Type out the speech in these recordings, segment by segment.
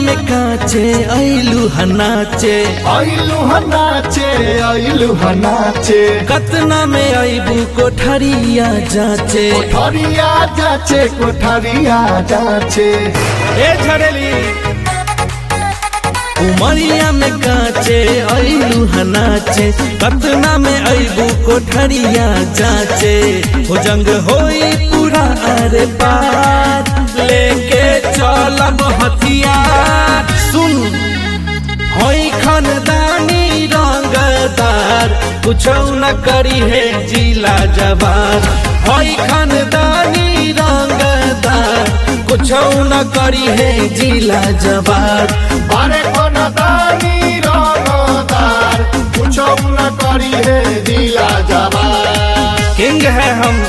में काचे आइलू हनाचे आइलू हनाचे कतना में आइबू कोठरिया जाचे कोठरिया जाचे ए झड़ेली उमरिया में काचे आइलू हनाचे कतना में आइबू कोठरिया जाचे हो जंग होई पूरा अरे पार लेके चलब हथियार सुन होई खानदानी रंगदार कुछ न करी है जिला जवान होई खानदानी रंगदार कुछ न करी है जिला जवान बारे खानदानी रंगदार कुछ न करी है जिला जवान किंग है हम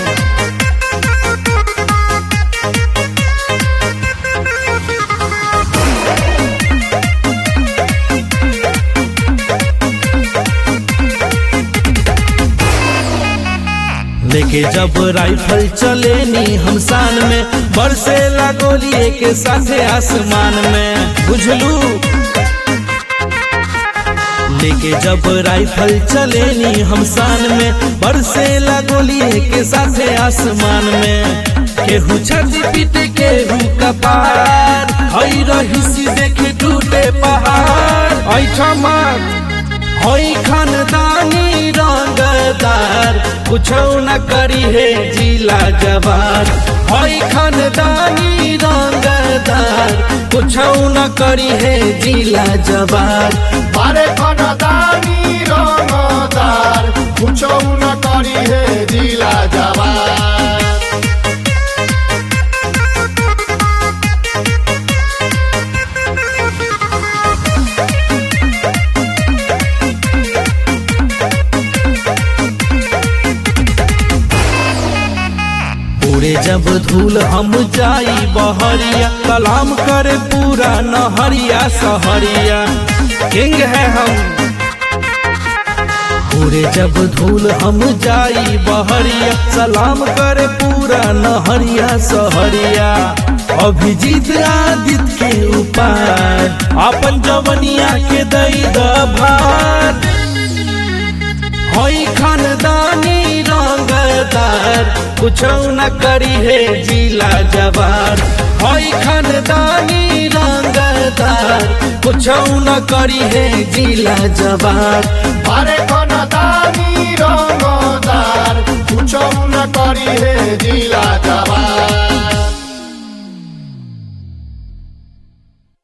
लेके जब राइफल चलेनी हम शान में बरसेला गोली के साथे आसमान में बुझलू लेके जब राइफल चलेनी हम शान में बरसेला गोली के साथे आसमान में केहू छाती पीट केहू कपार हई रही देखे टूटे पहाड़ ऐठा मार होई खानदानी रंगदार कुछ न करी है जिला जवान होई खानदानी रंगदार कुछ न करी है जिला जवान बारे खानदानी रंगदार कुछ न करी है जिला जवान उड़े जब धूल हम जाई बहरिया कलाम करे पूरा नहरिया सहरिया किंग है हम उड़े जब धूल हम जाई बहरिया सलाम करे पूरा नहरिया सहरिया अभिजीत आदित्य के उपार अपन जवनिया के दई भार होई खानदानी रंगदार कुछ न करी है जिला जवान होई खानदानी रंगदार कुछ न करी है जिला जवान बारे खानदानी रंगदार कुछ न करी है जिला